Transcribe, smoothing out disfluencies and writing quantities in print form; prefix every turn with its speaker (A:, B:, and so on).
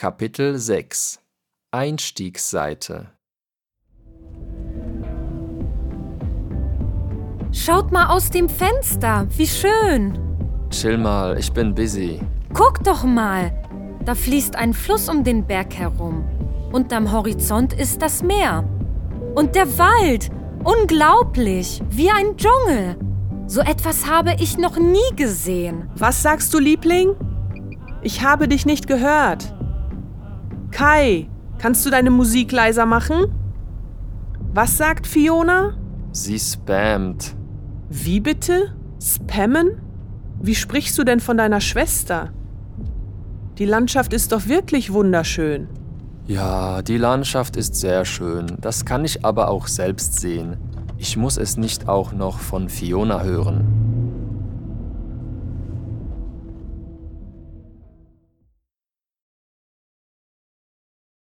A: Kapitel 6 Einstiegsseite.
B: Schaut mal aus dem Fenster, wie schön.
A: Chill mal, ich bin busy.
B: Guck doch mal, da fließt ein Fluss um den Berg herum. Und am Horizont ist das Meer. Und der Wald, unglaublich, wie ein Dschungel. So etwas habe ich noch nie gesehen.
C: Was sagst du, Liebling? Ich habe dich nicht gehört. Kai, kannst du deine Musik leiser machen? Was sagt Fiona?
A: Sie spammt.
C: Wie bitte? Spammen? Wie sprichst du denn von deiner Schwester? Die Landschaft ist doch wirklich wunderschön.
A: Ja, die Landschaft ist sehr schön. Das kann ich aber auch selbst sehen. Ich muss es nicht auch noch von Fiona hören.